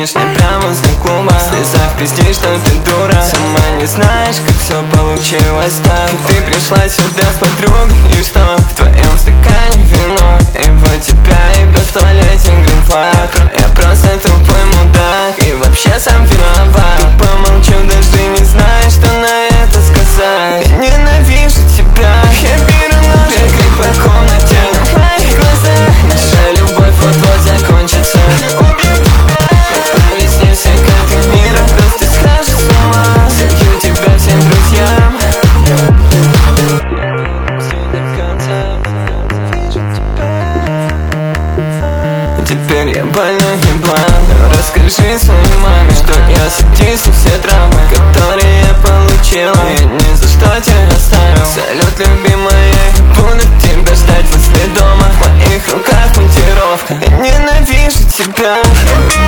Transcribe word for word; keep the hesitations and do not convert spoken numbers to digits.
винишь мне прямо возле клуба. В слезах пиздишь, что ты дура. Сама не знаешь, как все получилось так. Ты пришла сюда с подругой, и что? В твоем стакане вино, и вот тебя ебет в туалете гринфлаг. Я просто тупой мудак, и вообще сам виноват. Тупо молчу, даже не знаю, что на это сказать. Я ненавижу тебя. Я беру нож, бегай по комнате. В моих глазах наша любовь вот-вот закончится. Везде секреты мира, просто схожу с ума. Забью тебя всем друзьям. Теперь я больной и блан. Расскажи своей маме, что я садись на все травмы, которые я получил, и ни за что тебя оставил. Салют, любимая, буду тебя ждать возле дома. В моих руках монтировка. Я ненавижу тебя.